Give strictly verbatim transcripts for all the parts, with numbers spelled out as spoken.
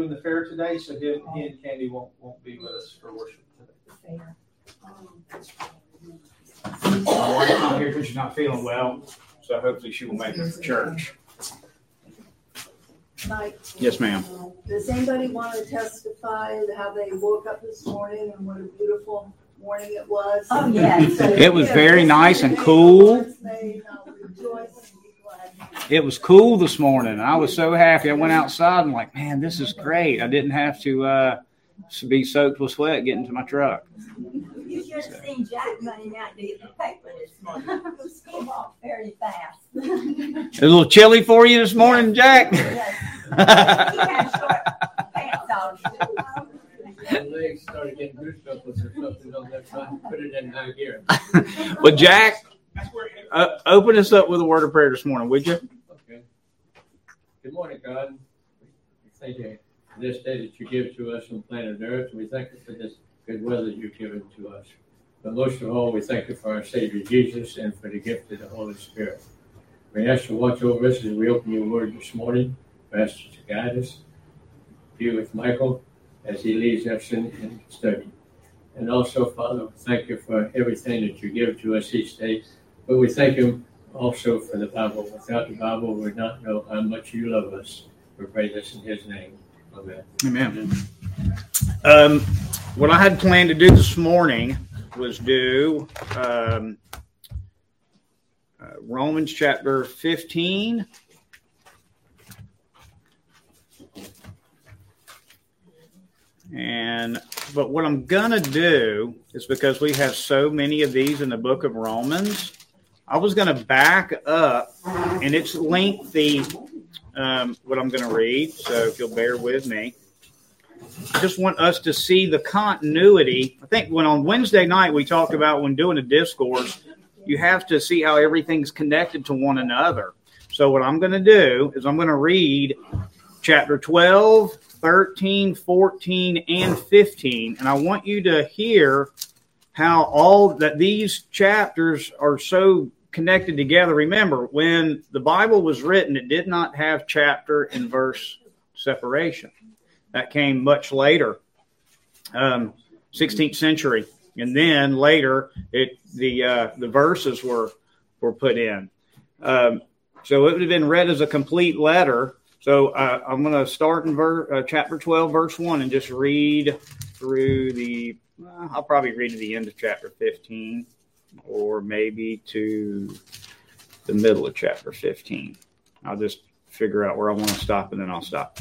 doing the fair today, so he, he and Candy won't won't be with us for worship today. My wife's not here because she's not feeling well, so hopefully she will make it for church. Mike, yes, ma'am. Does anybody want to testify how they woke up this morning and what a beautiful morning it was? Oh, yes. It was very nice and cool. It was cool this morning. I was so happy. I went outside and like, man, this is great. I didn't have to uh, be soaked with sweat getting to my truck. You should have seen Jack running out to get the paper this morning. He walked very fast. It was a little chilly for you this morning, Jack? Yes. He had short pants on. My legs started getting goosebumps or something on that side. Put it in high gear. Well, Jack, uh, open us up with a word of prayer this morning, would you? Okay. Good morning, God. We thank you for this day that you give to us on planet Earth. We thank you for this good weather you've given to us. But most of all, we thank you for our Savior Jesus and for the gift of the Holy Spirit. We ask you to watch over us as we open your word this morning. We ask you to guide us. Be with Michael as he leads us in, in study. And also, Father, thank you for everything that you give to us each day. But we thank you also for the Bible. Without the Bible, we would not know how much you love us. We pray this in his name. Amen. Amen. Um, what I had planned to do this morning was do um, uh, Romans chapter fifteen. And but what I'm gonna do is, because we have so many of these in the book of Romans, I was gonna back up, and it's lengthy um, what I'm gonna read, so if you'll bear with me. I just want us to see the continuity. I think when on Wednesday night we talked about when doing a discourse, you have to see how everything's connected to one another. So what I'm going to do is I'm going to read chapter twelve, thirteen, fourteen, and fifteen. And I want you to hear how all that these chapters are so connected together. Remember, when the Bible was written, it did not have chapter and verse separation. That came much later, um, sixteenth century, and then later it the uh, the verses were were put in. Um, so it would have been read as a complete letter. So uh, I'm going to start in ver- uh, chapter twelve, verse one, and just read through the. Uh, I'll probably read to the end of chapter fifteen, or maybe to the middle of chapter fifteen. I'll just figure out where I want to stop, and then I'll stop.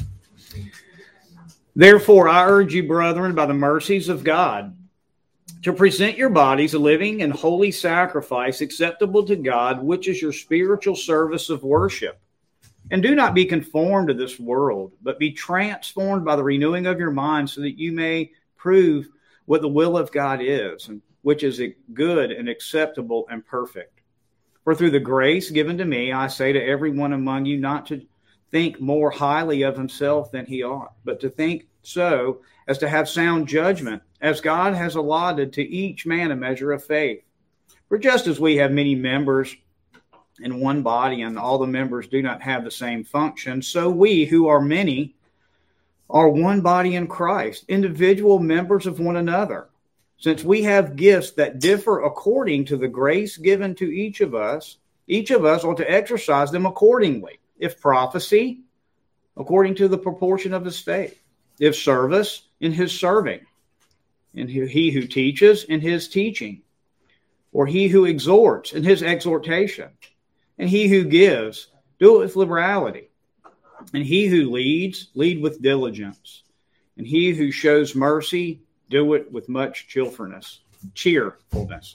Therefore, I urge you, brethren, by the mercies of God, to present your bodies a living and holy sacrifice acceptable to God, which is your spiritual service of worship. And do not be conformed to this world, but be transformed by the renewing of your mind, so that you may prove what the will of God is, and which is good and acceptable and perfect. For through the grace given to me, I say to everyone among you not to think more highly of himself than he ought, but to think so as to have sound judgment, as God has allotted to each man a measure of faith. For just as we have many members in one body, and all the members do not have the same function, so we who are many are one body in Christ, individual members of one another. Since we have gifts that differ according to the grace given to each of us, each of us ought to exercise them accordingly. If prophecy, according to the proportion of his faith. If service, in his serving. And he who teaches, in his teaching. Or he who exhorts, in his exhortation. And he who gives, do it with liberality. And he who leads, lead with diligence. And he who shows mercy, do it with much cheerfulness. Cheerfulness.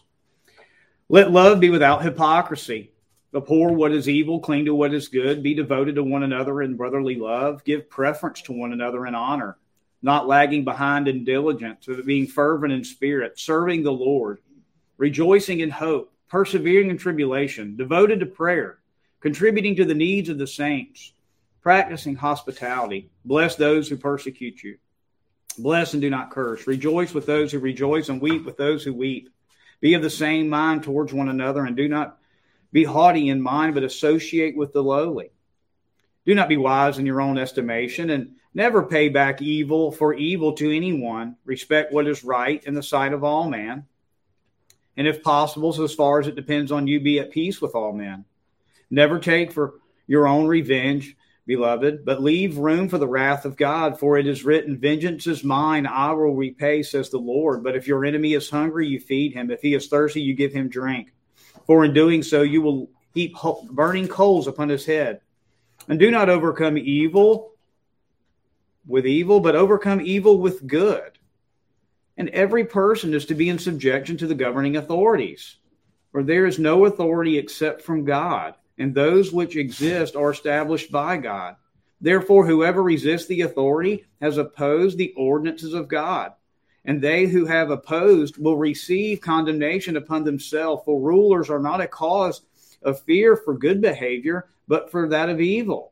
Let love be without hypocrisy. Abhor what is evil, cling to what is good, be devoted to one another in brotherly love, give preference to one another in honor, not lagging behind in diligence, but being fervent in spirit, serving the Lord, rejoicing in hope, persevering in tribulation, devoted to prayer, contributing to the needs of the saints, practicing hospitality. Bless those who persecute you. Bless and do not curse. Rejoice with those who rejoice and weep with those who weep. Be of the same mind towards one another, and do not be haughty in mind, but associate with the lowly. Do not be wise in your own estimation, and Never pay back evil for evil to anyone. Respect what is right in the sight of all men. And if possible, so as far as it depends on you, be at peace with all men. Never take for your own revenge, beloved, but leave room for the wrath of God. For it is written, vengeance is mine, I will repay, says the Lord. But if your enemy is hungry, you feed him. If he is thirsty, you give him drink. For in doing so, you will heap burning coals upon his head. And do not overcome evil with evil, but overcome evil with good. And every person is to be in subjection to the governing authorities. For there is no authority except from God, and those which exist are established by God. Therefore, whoever resists the authority has opposed the ordinances of God. And they who have opposed will receive condemnation upon themselves, for rulers are not a cause of fear for good behavior, but for that of evil.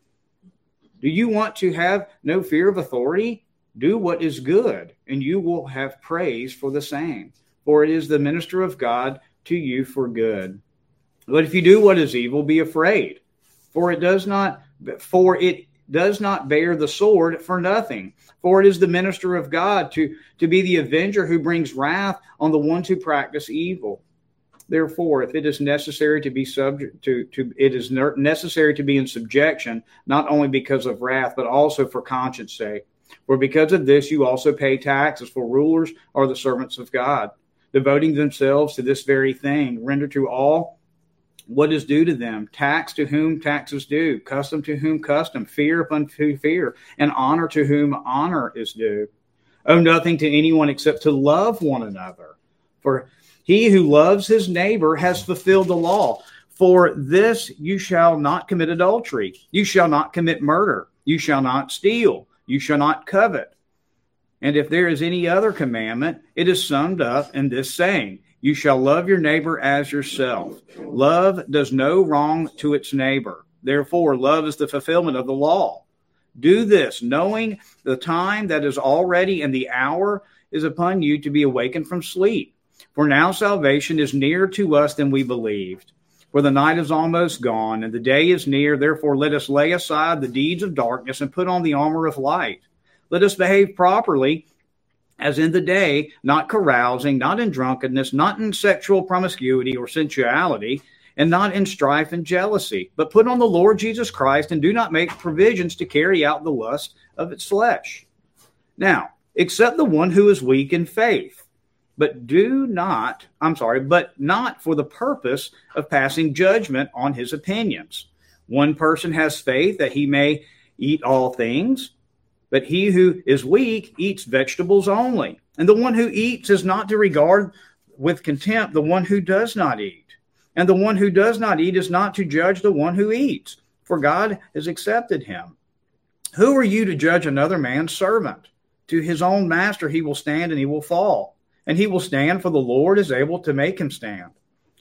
Do you want to have no fear of authority? Do what is good, and you will have praise for the same. For it is the minister of God to you for good. But if you do what is evil, be afraid, for it does not, for it does not bear the sword for nothing. For it is the minister of God to, to be the avenger who brings wrath on the ones who practice evil. Therefore, if it is necessary to be subject to, to it is necessary to be in subjection, not only because of wrath, but also for conscience sake. For because of this, you also pay taxes, for rulers are the servants of God, devoting themselves to this very thing. Render to all what is due to them, tax to whom tax is due, custom to whom custom, fear upon whom fear, and honor to whom honor is due. Owe nothing to anyone except to love one another. For he who loves his neighbor has fulfilled the law. For this you shall not commit adultery. You shall not commit murder. You shall not steal. You shall not covet. And if there is any other commandment, it is summed up in this saying, you shall love your neighbor as yourself. Love does no wrong to its neighbor. Therefore, love is the fulfillment of the law. Do this, knowing the time that is already and the hour is upon you to be awakened from sleep. For now salvation is nearer to us than we believed. For the night is almost gone, and the day is near. Therefore, let us lay aside the deeds of darkness and put on the armor of light. Let us behave properly as in the day, not carousing, not in drunkenness, not in sexual promiscuity or sensuality, and not in strife and jealousy. But put on the Lord Jesus Christ, and do not make provisions to carry out the lust of its flesh. Now, except the one who is weak in faith. But do not, I'm sorry, but not for the purpose of passing judgment on his opinions. One person has faith that he may eat all things, but he who is weak eats vegetables only. And the one who eats is not to regard with contempt the one who does not eat. And the one who does not eat is not to judge the one who eats, for God has accepted him. Who are you to judge another man's servant? To his own master he will stand and he will fall. And he will stand, for the Lord is able to make him stand.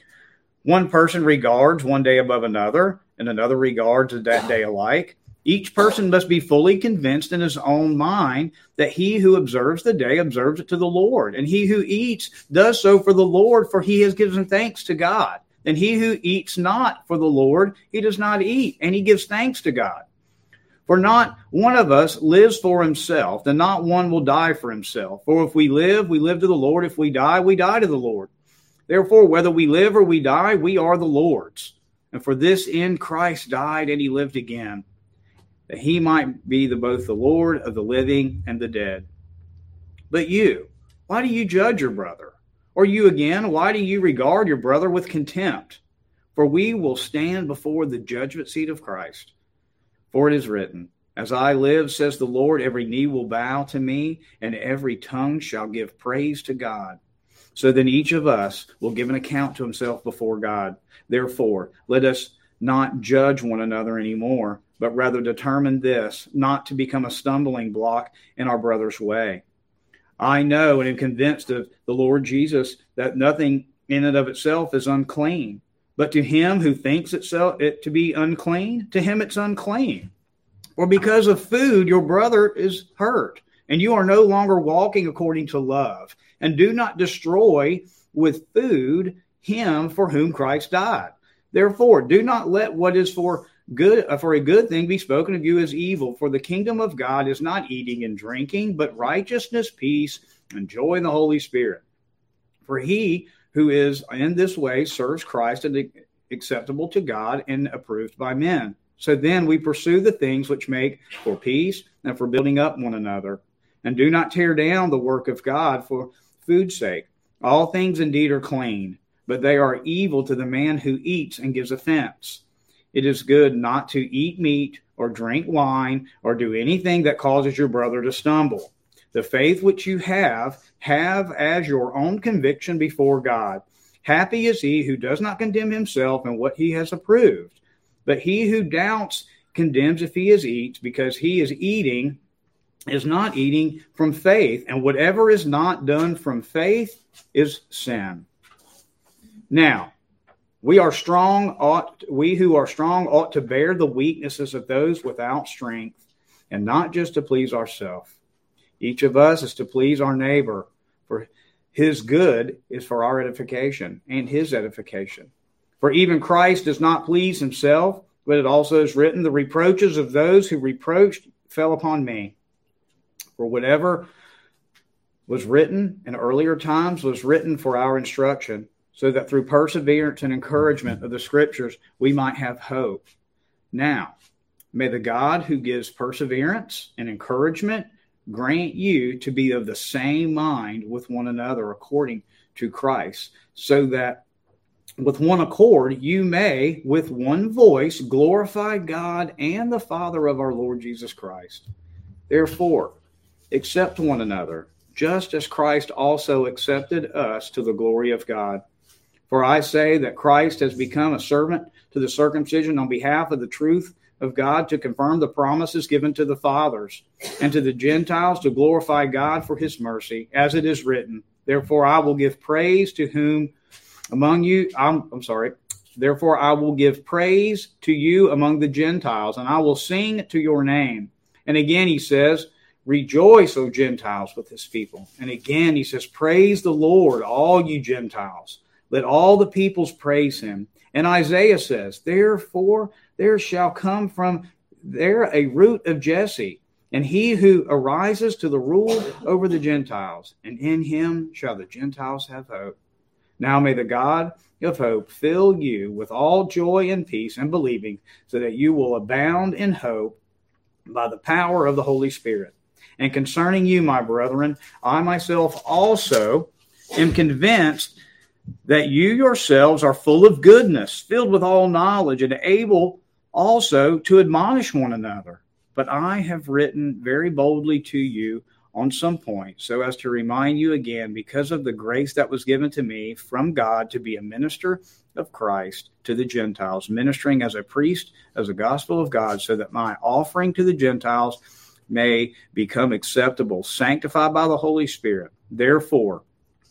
One person regards one day above another, and another regards that day alike. Each person must be fully convinced in his own mind that he who observes the day observes it to the Lord. And he who eats does so for the Lord, for he has given thanks to God. And he who eats not for the Lord, he does not eat, and he gives thanks to God. For not one of us lives for himself, and not one will die for himself. For if we live, we live to the Lord. If we die, we die to the Lord. Therefore, whether we live or we die, we are the Lord's. And for this end Christ died, and he lived again, that he might be the, both the Lord of the living and the dead. But you, why do you judge your brother? Or you again, why do you regard your brother with contempt? For we will stand before the judgment seat of Christ. For it is written, as I live, says the Lord, every knee will bow to me, and every tongue shall give praise to God. So then each of us will give an account to himself before God. Therefore, let us not judge one another anymore, but rather determine this, not to become a stumbling block in our brother's way. I know and am convinced of the Lord Jesus that nothing in and of itself is unclean. But to him who thinks itself it to be unclean, to him it's unclean. Or because of food, your brother is hurt, and you are no longer walking according to love. And do not destroy with food him for whom Christ died. Therefore, do not let what is for good uh, for a good thing be spoken of you as evil. For the kingdom of God is not eating and drinking, but righteousness, peace, and joy in the Holy Spirit. For he who is in this way serves Christ and acceptable to God and approved by men. So then we pursue the things which make for peace and for building up one another, and do not tear down the work of God for food's sake. All things indeed are clean, but they are evil to the man who eats and gives offense. It is good not to eat meat or drink wine or do anything that causes your brother to stumble. The faith which you have, have as your own conviction before God. Happy is he who does not condemn himself in what he has approved. But he who doubts condemns if he is eats, because he is eating, is not eating from faith, and whatever is not done from faith is sin. Now, we are strong, ought we who are strong ought to bear the weaknesses of those without strength, and not just to please ourselves. Each of us is to please our neighbor, for his good is for our edification and his edification. For even Christ does not please himself, but it also is written, the reproaches of those who reproached fell upon me. For whatever was written in earlier times was written for our instruction, so that through perseverance and encouragement of the Scriptures we might have hope. Now, may the God who gives perseverance and encouragement grant you to be of the same mind with one another according to Christ, so that with one accord you may, with one voice, glorify God and the Father of our Lord Jesus Christ. Therefore, accept one another, just as Christ also accepted us to the glory of God. For I say that Christ has become a servant to the circumcision on behalf of the truth of God, to confirm the promises given to the fathers, and to the Gentiles to glorify God for his mercy, as it is written, therefore I will give praise to whom among you, I'm, I'm sorry, therefore I will give praise to you among the Gentiles, and I will sing to your name. And again he says, rejoice, O Gentiles, with his people. And again he says, praise the Lord, all you Gentiles. Let all the peoples praise him. And Isaiah says, therefore there shall come from there a root of Jesse, and he who arises to the rule over the Gentiles, and in him shall the Gentiles have hope. Now may the God of hope fill you with all joy and peace and believing, so that you will abound in hope by the power of the Holy Spirit. And concerning you, my brethren, I myself also am convinced that you yourselves are full of goodness, filled with all knowledge, and able also to admonish one another. But I have written very boldly to you on some points, so as to remind you again, because of the grace that was given to me from God to be a minister of Christ to the Gentiles, ministering as a priest as the gospel of God, so that my offering to the Gentiles may become acceptable, sanctified by the Holy Spirit. Therefore,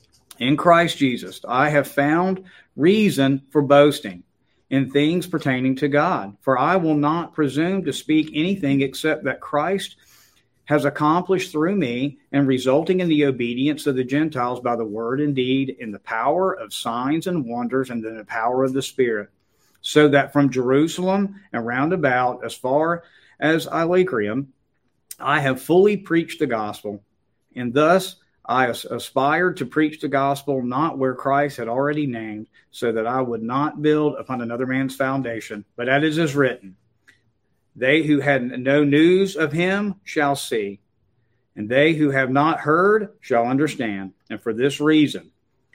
in Christ Jesus, I have found reason for boasting in things pertaining to God. For I will not presume to speak anything except that Christ has accomplished through me, and resulting in the obedience of the Gentiles by the word and deed, in the power of signs and wonders, and in the power of the Spirit, so that from Jerusalem and round about as far as Illyricum, I have fully preached the gospel. And thus I aspired to preach the gospel not where Christ had already named, so that I would not build upon another man's foundation, but as it is written, they who had no news of him shall see, and they who have not heard shall understand. And for this reason,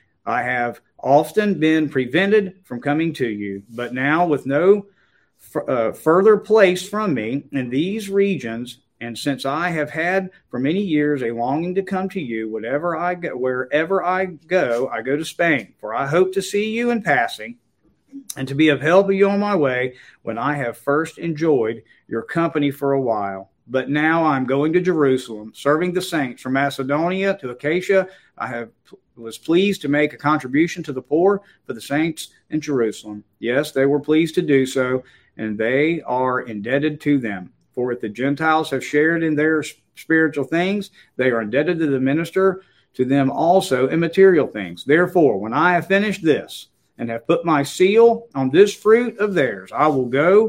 I have often been prevented from coming to you, but now with no f- uh, further place from me in these regions, and since I have had for many years a longing to come to you, whatever I go, wherever I go, I go to Spain, for I hope to see you in passing, and to be of help to you on my way, when I have first enjoyed your company for a while. But now I'm going to Jerusalem, serving the saints. From Macedonia to Achaia, I have was pleased to make a contribution to the poor for the saints in Jerusalem. Yes, they were pleased to do so, and they are indebted to them. For if the Gentiles have shared in their spiritual things, they are indebted to the minister, to them also in material things. Therefore, when I have finished this, and have put my seal on this fruit of theirs, I will go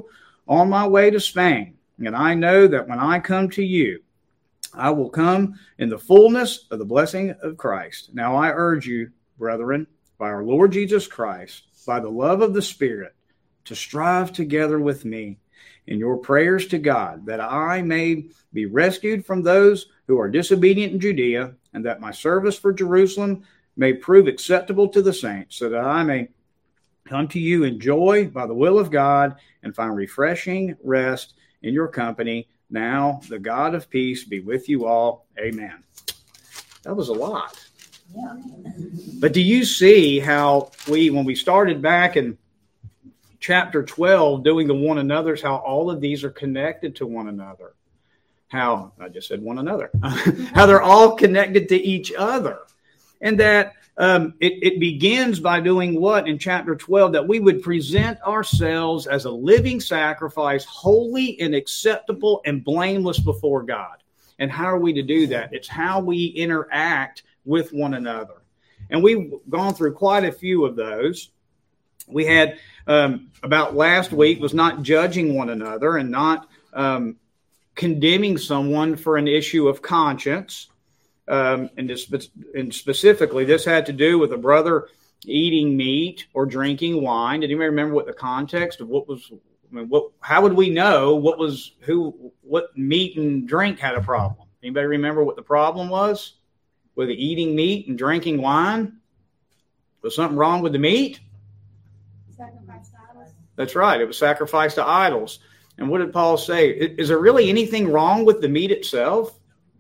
on my way to Spain, and I know that when I come to you, I will come in the fullness of the blessing of Christ. Now I urge you, brethren, by our Lord Jesus Christ, by the love of the Spirit, to strive together with me in your prayers to God, that I may be rescued from those who are disobedient in Judea, and that my service for Jerusalem may prove acceptable to the saints, so that I may come to you in joy by the will of God and find refreshing rest in your company. Now the God of peace be with you all. Amen. That was a lot. Yeah. But do you see how we, when we started back in chapter twelve, doing the one another's, how all of these are connected to one another? How, I just said one another, how they're all connected to each other. And that um, it, it begins by doing what in chapter twelve? That we would present ourselves as a living sacrifice, holy and acceptable and blameless before God. And how are we to do that? It's how we interact with one another. And we've gone through quite a few of those. We had um, about last week was not judging one another and not um, condemning someone for an issue of conscience. Um, and, this, and specifically, this had to do with a brother eating meat or drinking wine. Did anybody remember what the context of what was? I mean, what? How would we know what was who? What meat and drink had a problem? Anybody remember what the problem was with the eating meat and drinking wine? Was something wrong with the meat? Sacrifice to idols. That's right. It was sacrificed to idols. And what did Paul say? Is there really anything wrong with the meat itself?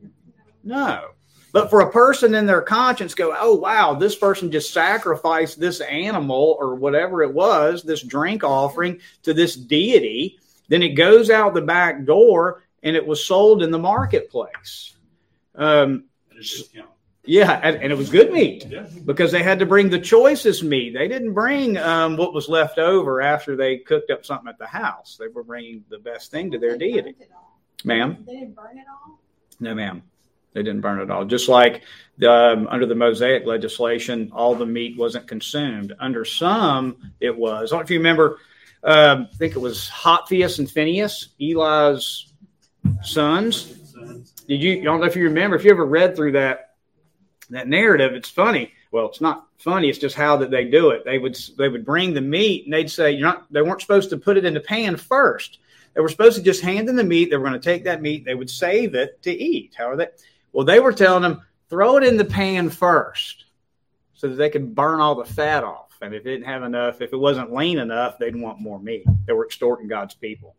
No. But for a person in their conscience go, oh, wow, this person just sacrificed this animal or whatever it was, this drink offering to this deity. Then it goes out the back door and it was sold in the marketplace. Um, yeah, and, and it was good meat yeah. because they had to bring the choicest meat. They didn't bring um, what was left over after they cooked up something at the house. They were bringing the best thing to their deity. Ma'am? They didn't burn it all? No, ma'am. They didn't burn it all. Just like the, um, under the Mosaic legislation, all the meat wasn't consumed. Under some, it was. I don't know if you remember, um, I think it was Hophnius and Phinehas, Eli's sons. Did you? I don't know if you remember. If you ever read through that that narrative, it's funny. Well, it's not funny. It's just how that they do it. They would they would bring the meat and they'd say you're not. They weren't supposed to put it in the pan first. They were supposed to just hand them the meat. They were going to take that meat. They would save it to eat. How are they? Well, they were telling them, throw it in the pan first so that they could burn all the fat off. And if it didn't have enough, if it wasn't lean enough, they'd want more meat. They were extorting God's people.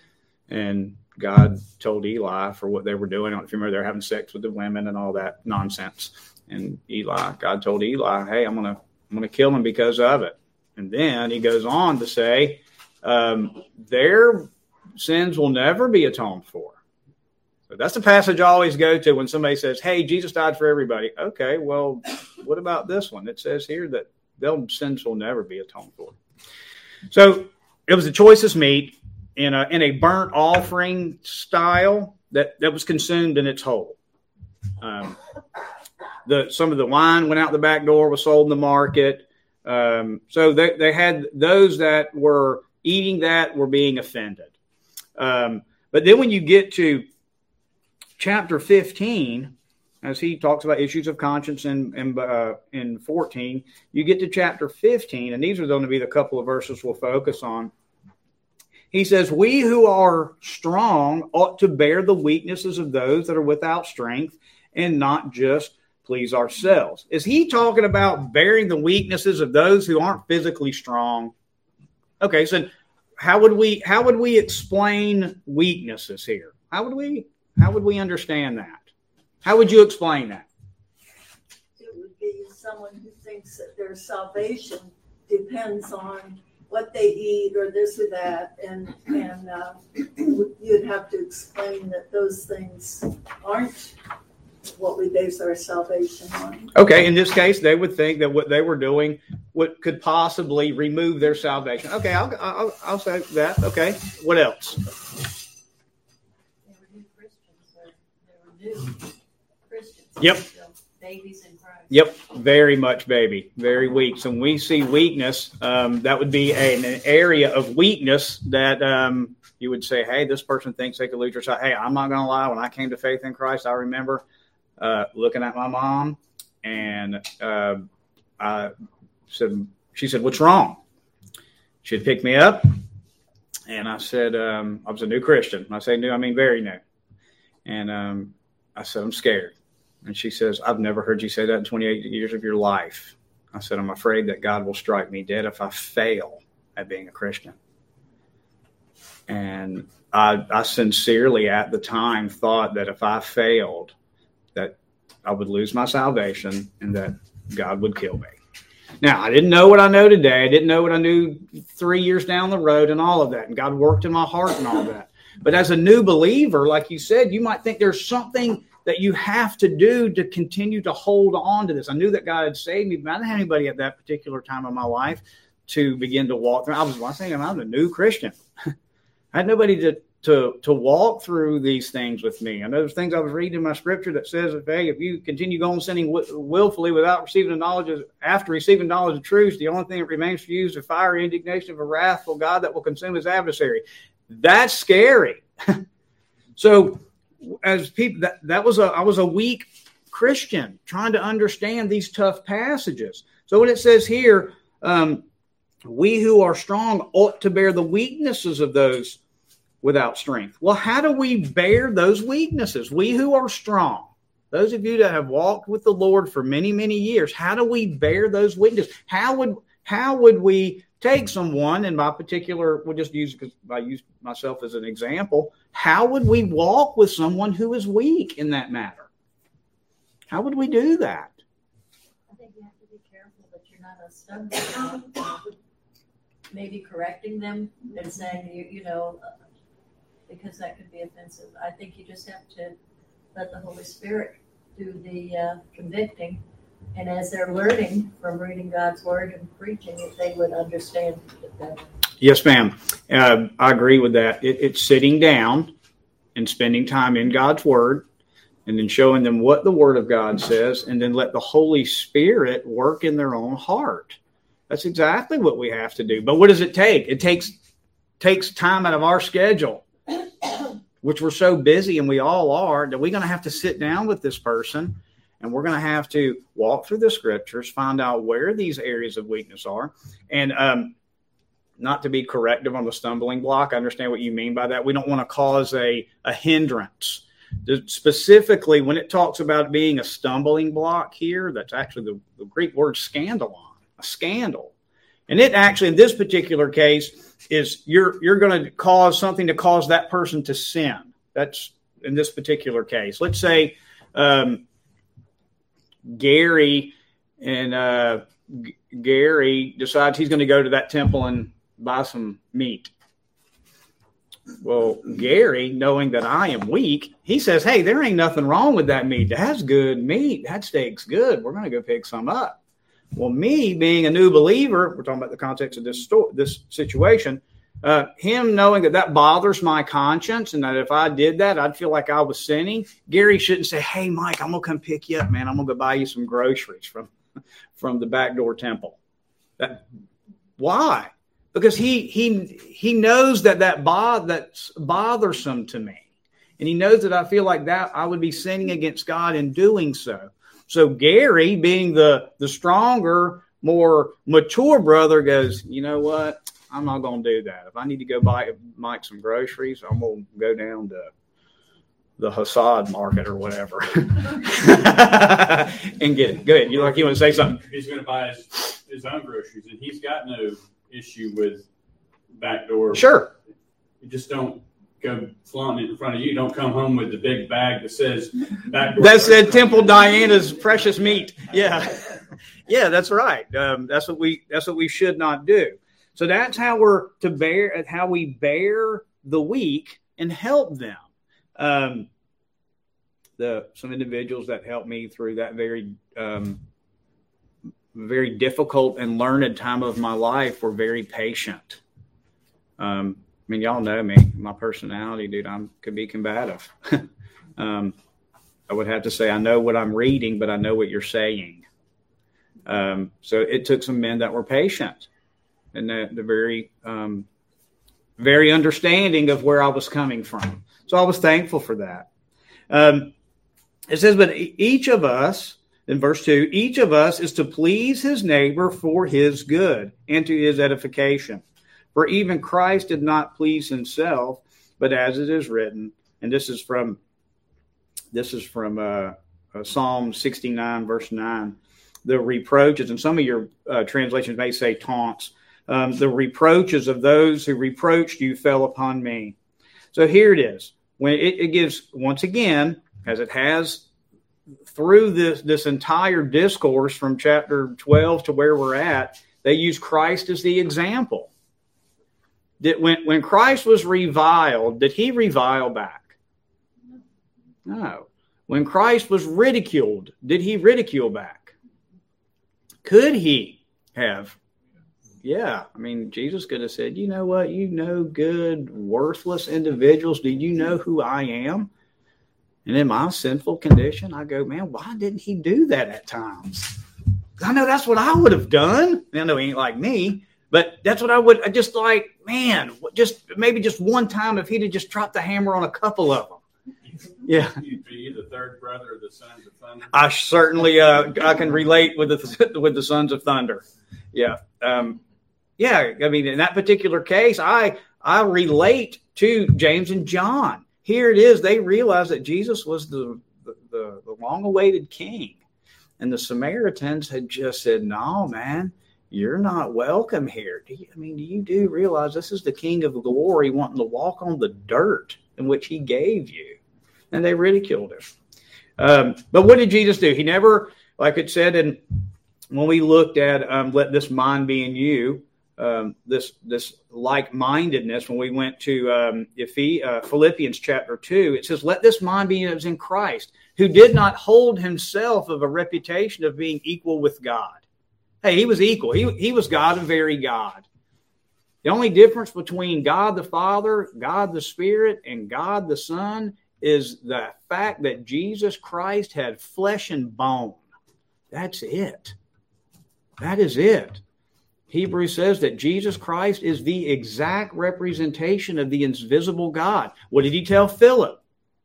And God told Eli for what they were doing. I don't know if you remember, they were having sex with the women and all that nonsense. And Eli, God told Eli, hey, I'm going to I'm going to kill him because of it. And then he goes on to say, um, their sins will never be atoned for. So that's the passage I always go to when somebody says, hey, Jesus died for everybody. Okay, well, what about this one? It says here that their sins will never be atoned for. So it was the choicest meat in a in a burnt offering style that, that was consumed in its whole. Um, the some of the wine went out the back door, was sold in the market. Um, so they, they had those that were eating that were being offended. Um, but then when you get to chapter fifteen, as he talks about issues of conscience in, in, uh, in fourteen, you get to chapter fifteen, and these are going to be the couple of verses we'll focus on. He says, we who are strong ought to bear the weaknesses of those that are without strength and not just please ourselves. Is he talking about bearing the weaknesses of those who aren't physically strong? Okay, so how would we how would we explain weaknesses here? How would we how would we understand that? How would you explain that? It would be someone who thinks that their salvation depends on what they eat or this or that, and and uh, you'd have to explain that those things aren't what we base our salvation on. Okay, in this case, they would think that what they were doing what could possibly remove their salvation. Okay, I'll I'll, I'll say that. Okay, what else? They were new Christians. They were new Christians. Yep. So babies in Christ. Yep, very much baby, very weak. So when we see weakness, um, that would be an, an area of weakness that um, you would say, hey, this person thinks they could lose their sight. Hey, I'm not going to lie. When I came to faith in Christ, I remember uh, looking at my mom, and uh, I said, she said, what's wrong? She'd pick me up, and I said, um, I was a new Christian. When I say new, I mean very new. And um, I said, I'm scared. And she says, I've never heard you say that in twenty-eight years of your life. I said, I'm afraid that God will strike me dead if I fail at being a Christian. And I, I sincerely at the time thought that if I failed, that I would lose my salvation and that God would kill me. Now, I didn't know what I know today. I didn't know what I knew three years down the road and all of that. And God worked in my heart and all that. But as a new believer, like you said, you might think there's something that you have to do to continue to hold on to this. I knew that God had saved me, but I didn't have anybody at that particular time of my life to begin to walk through. I was, I was thinking, I'm a new Christian. I had nobody to, to, to walk through these things with me. I know there's things I was reading in my scripture that says, if, hey, if you continue going sinning willfully without receiving the knowledge of, after receiving knowledge of truth, the only thing that remains for you is the fiery indignation of a wrathful God that will consume his adversary. That's scary. So as people, that, that was a, I was a weak Christian trying to understand these tough passages. So what it says here, um, we who are strong ought to bear the weaknesses of those without strength. Well, how do we bear those weaknesses? We who are strong, those of you that have walked with the Lord for many, many years, how do we bear those weaknesses? How would, how would we take someone, and my particular, we'll just use, because I use myself as an example, how would we walk with someone who is weak in that matter? How would we do that? I think you have to be careful that you're not a stumbling block. Maybe correcting them and saying, you, you know, uh, because that could be offensive. I think you just have to let the Holy Spirit do the uh, convicting. And as they're learning from reading God's word and preaching, if they would understand it better. Yes, ma'am. Uh, I agree with that. It, it's sitting down and spending time in God's word and then showing them what the word of God says, and then let the Holy Spirit work in their own heart. That's exactly what we have to do. But what does it take? It takes takes time out of our schedule, which we're so busy, and we all are, that we're going to have to sit down with this person, and we're going to have to walk through the scriptures, find out where these areas of weakness are. And um, not to be corrective on the stumbling block, I understand what you mean by that. We don't want to cause a, a hindrance. Specifically, when it talks about being a stumbling block here, that's actually the, the Greek word scandalon. A scandal. And it actually, in this particular case, is you're you're going to cause something to cause that person to sin. That's in this particular case. Let's say um, Gary and uh, G- Gary decides he's going to go to that temple and buy some meat. Well, Gary, knowing that I am weak, he says, hey, there ain't nothing wrong with that meat. That's good meat. That steak's good. We're going to go pick some up. Well, me being a new believer, we're talking about the context of this story, this situation, uh, him knowing that that bothers my conscience and that if I did that, I'd feel like I was sinning. Gary shouldn't say, hey, Mike, I'm going to come pick you up, man. I'm going to go buy you some groceries from, from the backdoor temple. That, why? Because he he he knows that that bo- that's bothersome to me. And he knows that I feel like that I would be sinning against God in doing so. So Gary, being the, the stronger, more mature brother, goes, you know what? I'm not going to do that. If I need to go buy Mike some groceries, I'm going to go down to the Hassad market or whatever and get it. Go ahead. You like you want to say something? He's going to buy his, his own groceries, and he's got no issue with backdoor. Sure. You just don't go flaunting it in front of you. Don't come home with the big bag that says backdoor. That said Temple Diana's precious meat. Yeah. Yeah, that's right. Um, that's what we that's what we should not do. So that's how we're to bear how we bear the weak and help them. Um, the some individuals that helped me through that very um, very difficult and learned time of my life were very patient. Um, I mean, y'all know me, my personality, dude, I could be combative. um, I would have to say, I know what I'm reading, but I know what you're saying. Um, so it took some men that were patient and the, the very, um, very understanding of where I was coming from. So I was thankful for that. Um, it says, but each of us, in verse two, each of us is to please his neighbor for his good and to his edification. For even Christ did not please himself, but as it is written, and this is from this is from uh, uh, Psalm sixty-nine, verse nine, the reproaches, and some of your uh, translations may say taunts, um, the reproaches of those who reproached you fell upon me. So here it is. When it, it gives, once again, as it has through this, this entire discourse from chapter twelve to where we're at, they use Christ as the example. Did, when, when Christ was reviled, did he revile back? No. When Christ was ridiculed, did he ridicule back? Could he have? Yeah. I mean, Jesus could have said, you know what, you no good, worthless individuals, do you know who I am? And in my sinful condition, I go, man, why didn't he do that at times? I know that's what I would have done. I know he ain't like me. But that's what I would, I just like, man, just maybe just one time if he'd have just dropped the hammer on a couple of them. Yeah. You'd be the third brother of the Sons of Thunder. I certainly, uh, I can relate with the, with the Sons of Thunder. Yeah. Um, yeah. I mean, in that particular case, I, I relate to James and John. Here it is. They realized that Jesus was the, the, the, the long-awaited king. And the Samaritans had just said, no, man. You're not welcome here. Do you, I mean, you do realize this is the King of glory wanting to walk on the dirt in which he gave you. And they ridiculed him. Um, but what did Jesus do? He never, like it said, and when we looked at um, let this mind be in you, um, this this like-mindedness, when we went to um, Ephes- uh, Philippians chapter two, it says, let this mind be in Christ, who did not hold himself of a reputation of being equal with God. Hey, he was equal. He, he was God and very God. The only difference between God the Father, God the Spirit, and God the Son is the fact that Jesus Christ had flesh and bone. That's it. That is it. Hebrews says that Jesus Christ is the exact representation of the invisible God. What did he tell Philip?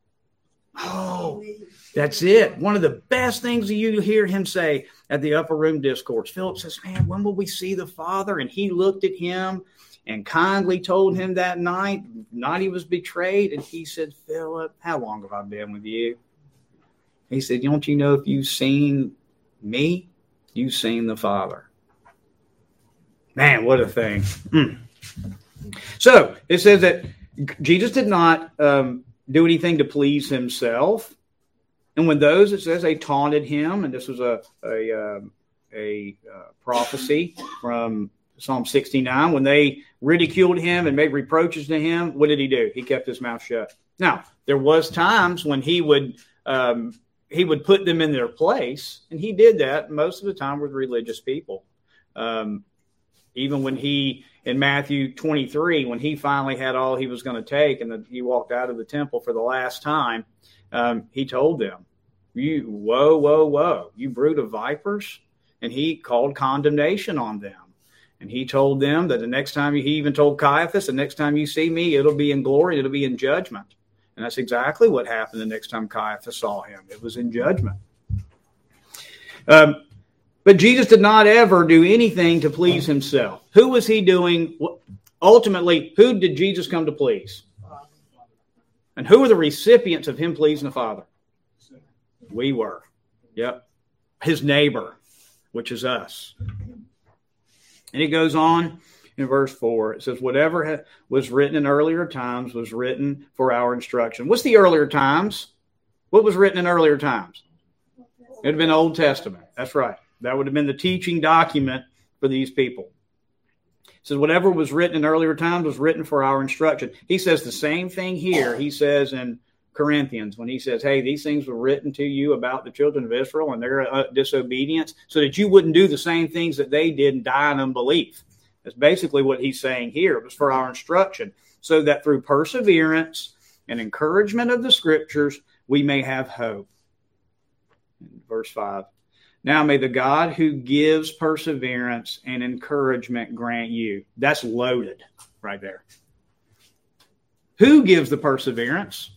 Oh, that's it. One of the best things that you hear him say at the upper room discourse. Philip says, man, when will we see the Father? And he looked at him and kindly told him that night, night he was betrayed. And he said, Philip, how long have I been with you? He said, don't you know if you've seen me, you've seen the Father. Man, what a thing. Mm. So it says that Jesus did not um, do anything to please himself. And when those, it says, they taunted him, and this was a a, um, a uh, prophecy from Psalm sixty-nine, when they ridiculed him and made reproaches to him, what did he do? He kept his mouth shut. Now, there was times when he would um, he would put them in their place, and he did that most of the time with religious people. Um, even when he, in Matthew twenty-three, when he finally had all he was going to take, and the, he walked out of the temple for the last time, Um, he told them, you, whoa, whoa, whoa, you brood of vipers. And he called condemnation on them. And he told them that the next time, he even told Caiaphas, the next time you see me, it'll be in glory, it'll be in judgment. And that's exactly what happened the next time Caiaphas saw him. It was in judgment. Um, but Jesus did not ever do anything to please himself. Who was he doing? Ultimately, who did Jesus come to please? And who were the recipients of him pleasing the Father? We were. Yep. His neighbor, which is us. And he goes on in verse four. It says, whatever ha- was written in earlier times was written for our instruction. What's the earlier times? What was written in earlier times? It would have been Old Testament. That's right. That would have been the teaching document for these people. It says, whatever was written in earlier times was written for our instruction. He says the same thing here. He says in Corinthians, when he says, hey, these things were written to you about the children of Israel and their uh, disobedience, so that you wouldn't do the same things that they did and die in unbelief. That's basically what he's saying here. It was for our instruction, so that through perseverance and encouragement of the scriptures, we may have hope. Verse five. Now may the God who gives perseverance and encouragement grant you. That's loaded right there. Who gives the perseverance?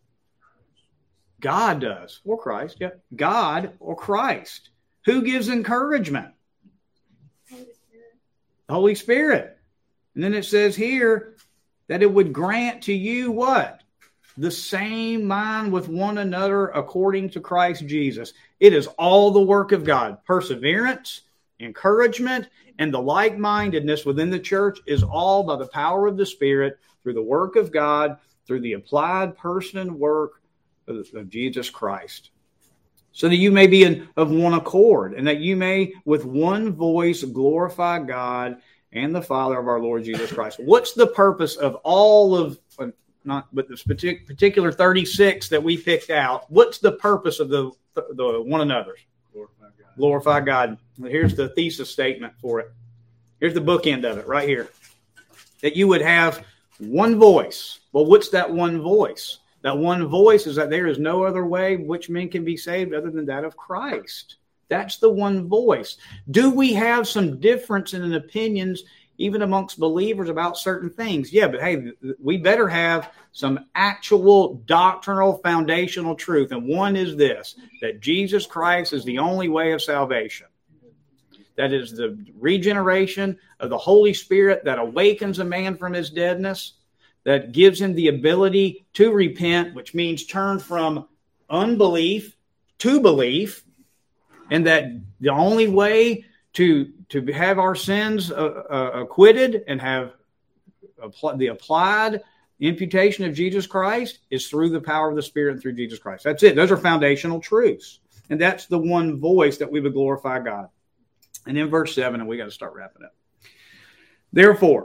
God does, or Christ. Yeah, God or Christ. Who gives encouragement? Holy Spirit. The Holy Spirit. And then it says here that it would grant to you what? The same mind with one another according to Christ Jesus. It is all the work of God. Perseverance, encouragement, and the like-mindedness within the church is all by the power of the Spirit through the work of God, through the applied person and work of, of Jesus Christ. So that you may be in, of one accord, and that you may with one voice glorify God and the Father of our Lord Jesus Christ. What's the purpose of all of, not but this particular thirty-six that we picked out? What's the purpose of the the one another's? Glorify God. Glorify God. Here's the thesis statement for it. Here's the bookend of it right here. That you would have one voice. Well, what's that one voice? That one voice is that there is no other way which men can be saved other than that of Christ. That's the one voice. Do we have some difference in opinions even amongst believers about certain things? Yeah, but hey, we better have some actual doctrinal foundational truth. And one is this, that Jesus Christ is the only way of salvation. That is the regeneration of the Holy Spirit that awakens a man from his deadness, that gives him the ability to repent, which means turn from unbelief to belief, and that the only way to, to have our sins uh, uh, acquitted and have apply, the applied imputation of Jesus Christ is through the power of the Spirit and through Jesus Christ. That's it. Those are foundational truths. And that's the one voice that we would glorify God. And in verse seven, and we got to start wrapping up. Therefore,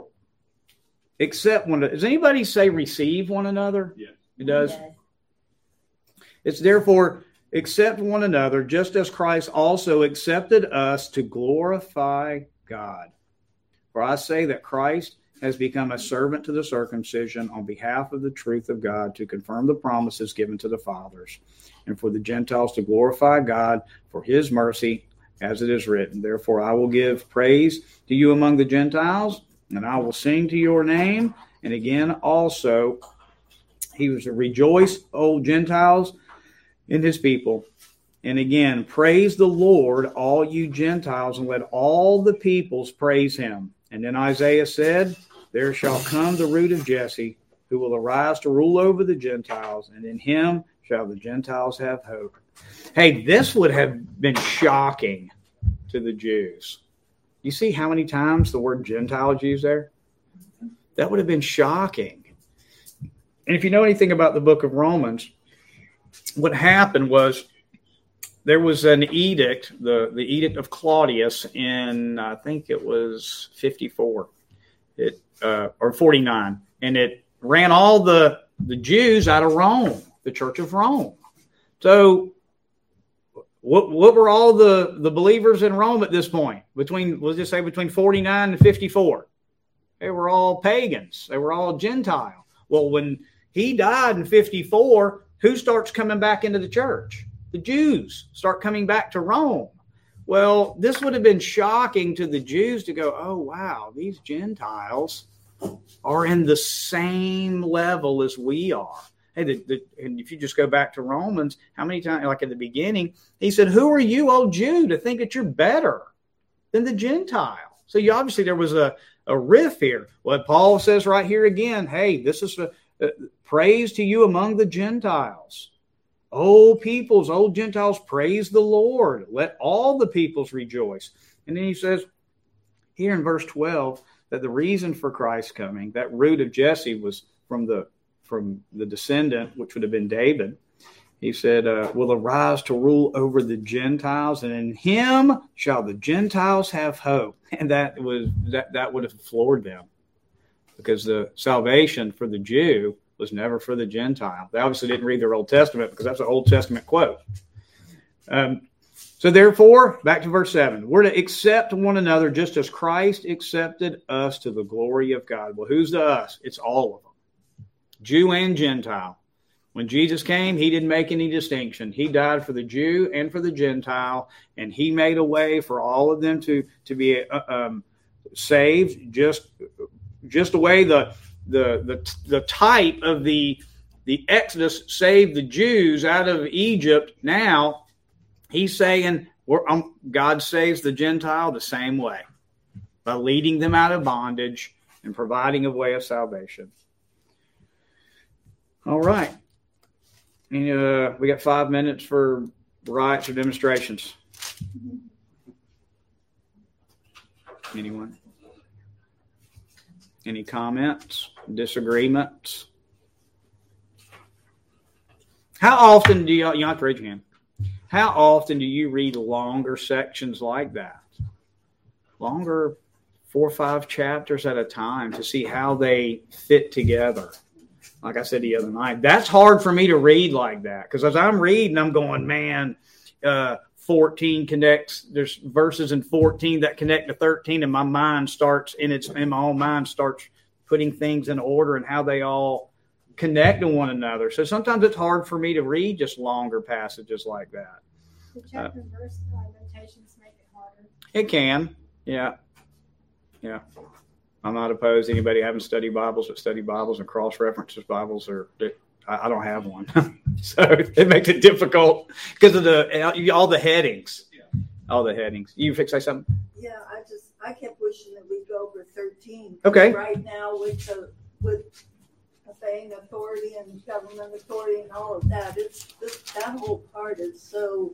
except one. Does anybody say receive one another? Yeah. It does. Yes. It's therefore accept one another, just as Christ also accepted us to glorify God. For I say that Christ has become a servant to the circumcision on behalf of the truth of God, to confirm the promises given to the fathers, and for the Gentiles to glorify God for his mercy, as it is written. Therefore I will give praise to you among the Gentiles, and I will sing to your name. And again also he was to rejoice, O Gentiles, in his people. And again, praise the Lord, all you Gentiles, and let all the peoples praise him. And then Isaiah said, there shall come the root of Jesse, who will arise to rule over the Gentiles, and in him shall the Gentiles have hope. Hey, this would have been shocking to the Jews. You see how many times the word Gentile is used there? That would have been shocking. And if you know anything about the book of Romans, what happened was there was an edict, the, the edict of Claudius in, I think it was fifty-four, it uh, or forty-nine, and it ran all the, the Jews out of Rome, the Church of Rome. So what what were all the, the believers in Rome at this point? Between, we'll just say between forty-nine and fifty-four. They were all pagans. They were all Gentile. Well, when he died in fifty-four, who starts coming back into the church? The Jews start coming back to Rome. Well, this would have been shocking to the Jews to go, oh, wow, these Gentiles are in the same level as we are. Hey, the, the, and if you just go back to Romans, how many times, like at the beginning, he said, who are you, O Jew, to think that you're better than the Gentile? So you obviously there was a, a riff here. What Paul says right here again, hey, this is a, a praise to you among the Gentiles. O peoples, O Gentiles, praise the Lord. Let all the peoples rejoice. And then he says here in verse twelve that the reason for Christ's coming, that root of Jesse was from the from the descendant, which would have been David. He said, uh, will arise to rule over the Gentiles, and in him shall the Gentiles have hope. And that was that, that would have floored them, because the salvation for the Jew was never for the Gentile. They obviously didn't read their Old Testament, because that's an Old Testament quote. Um, so therefore, back to verse seven, we're to accept one another just as Christ accepted us to the glory of God. Well, who's the us? It's all of them, Jew and Gentile. When Jesus came, he didn't make any distinction. He died for the Jew and for the Gentile, and he made a way for all of them to, to be uh, um, saved, just, just the way the the the the type of the the Exodus saved the Jews out of Egypt. Now he's saying we're, um, God saves the Gentile the same way, by leading them out of bondage and providing a way of salvation. All right. And, uh, we got five minutes for riots or demonstrations. Anyone? Any comments? Disagreements? How often do you, you don't have to raise your hand. How often do you read longer sections like that? Longer, four or five chapters at a time to see how they fit together. Like I said the other night, that's hard for me to read like that, because as I'm reading, I'm going, man, uh, fourteen connects. There's verses in fourteen that connect to thirteen, and my mind starts in its in my own mind starts putting things in order and how they all connect to one another. So sometimes it's hard for me to read just longer passages like that. The chapter and verse uh, notations make it harder. It can, yeah, yeah. I'm not opposed to anybody having study Bibles, but study Bibles and cross-references Bibles are, I, I don't have one. So it makes it difficult because of the, all the headings, all the headings. You fix say something? Yeah, I just, I kept wishing that we'd go over thirteen. Okay. Right now with the, with obeying authority and government authority and all of that, it's, this, that whole part is so,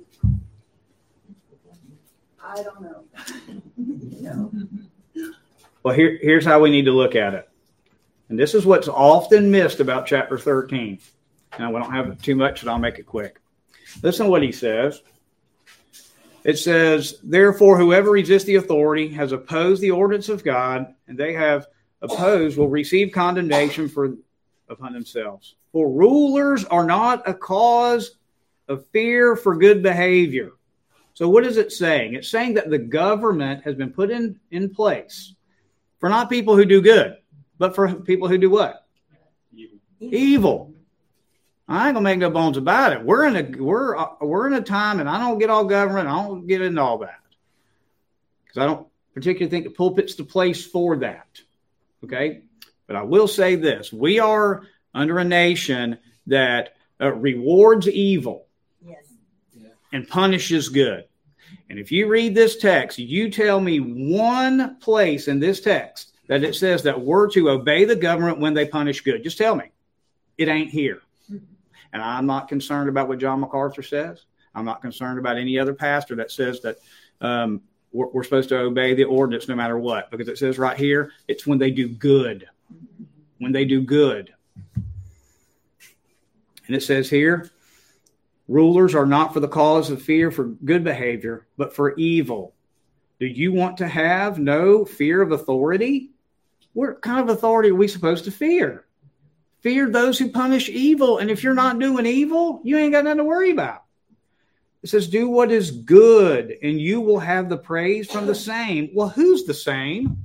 I don't know. You know. Well, here, here's how we need to look at it. And this is what's often missed about chapter thirteen. Now, we don't have too much, and I'll make it quick. Listen to what he says. It says, therefore, whoever resists the authority has opposed the ordinance of God, and they have opposed will receive condemnation for upon themselves. For rulers are not a cause of fear for good behavior. So what is it saying? It's saying that the government has been put in, in place for not people who do good, but for people who do what? Evil. Evil. I ain't gonna make no bones about it. We're in a we're we're in a time, and I don't get all government. I don't get into all that because I don't particularly think the pulpit's the place for that. Okay, but I will say this: we are under a nation that uh, rewards evil, Yes. and punishes good. And if you read this text, you tell me one place in this text that it says that we're to obey the government when they punish good. Just tell me. It ain't here. And I'm not concerned about what John MacArthur says. I'm not concerned about any other pastor that says that um, we're, we're supposed to obey the ordinance no matter what, because it says right here, it's when they do good. When they do good. And it says here, rulers are not for the cause of fear for good behavior, but for evil. Do you want to have no fear of authority? What kind of authority are we supposed to fear? Fear those who punish evil. And if you're not doing evil, you ain't got nothing to worry about. It says, do what is good, and you will have the praise from the same. Well, who's the same?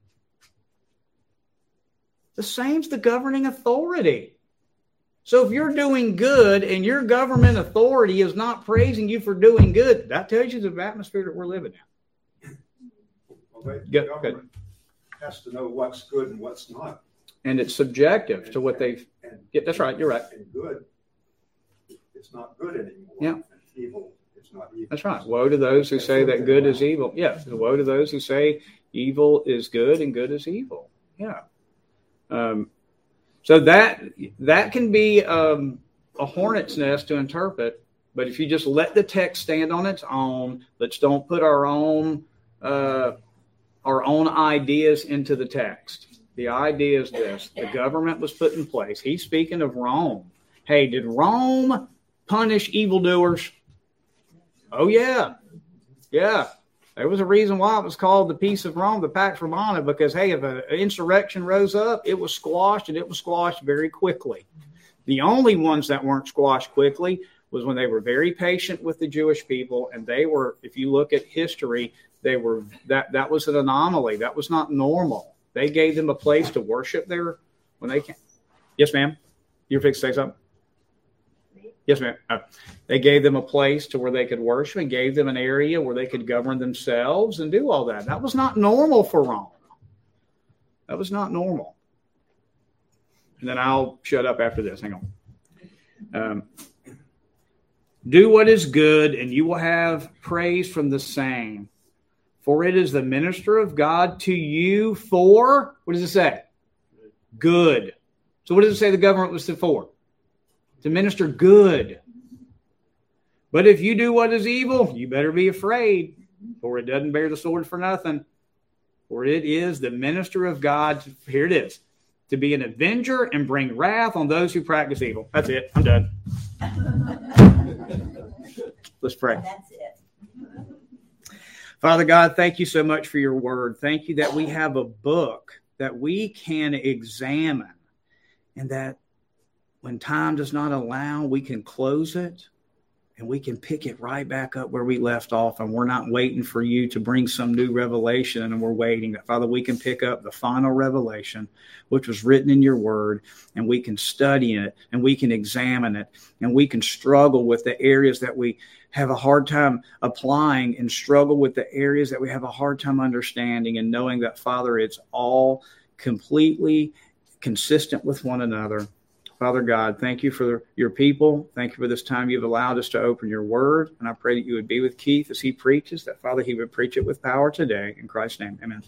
The same's the governing authority. So if you're doing good and your government authority is not praising you for doing good, that tells you the atmosphere that we're living in. Well, they, Good, the government has to know what's good and what's not. And it's subjective And, to what they've... And, Yeah, that's right. You're right. And good, it's not good anymore. Yeah. And evil, it's not evil. That's right. Woe to those who say that good is evil. Yeah. Woe to those who say evil is good and good is evil. Yeah. Um, so that that can be um, a hornet's nest to interpret. But if you just let the text stand on its own, let's don't put our own uh, our own ideas into the text. The idea is this: the government was put in place. He's speaking of Rome. Hey, did Rome punish evildoers? Oh yeah, yeah. There was a reason why it was called the Peace of Rome, the Pax Romana, because, hey, if an insurrection rose up, it was squashed, and it was squashed very quickly. The only ones that weren't squashed quickly was when they were very patient with the Jewish people, and they were, if you look at history, they were that that was an anomaly. That was not normal. They gave them a place to worship there when they came. Yes, ma'am. You're fixing to say something? Yes, ma'am. Uh, they gave them a place to where they could worship and gave them an area where they could govern themselves and do all that. That was not normal for Rome. That was not normal. and then I'll shut up after this. Hang on. Um, do what is good, and you will have praise from the same. For it is the minister of God to you for, what does it say? Good. So what does it say the government was for? To minister good. But if you do what is evil, you better be afraid, for it doesn't bear the sword for nothing. For it is the minister of God, here it is, to be an avenger and bring wrath on those who practice evil. That's it. I'm done. Let's pray. That's it. Father God, thank you so much for your word. Thank you that we have a book that we can examine, and that when time does not allow, we can close it and we can pick it right back up where we left off, and we're not waiting for you to bring some new revelation, and we're waiting that, Father, we can pick up the final revelation, which was written in your word, and we can study it, and we can examine it, and we can struggle with the areas that we have a hard time applying, and struggle with the areas that we have a hard time understanding, and knowing that, Father, it's all completely consistent with one another. Father God, thank you for your people. Thank you for this time you've allowed us to open your word. And I pray that you would be with Keith as he preaches, that, Father, he would preach it with power today. In Christ's name, amen.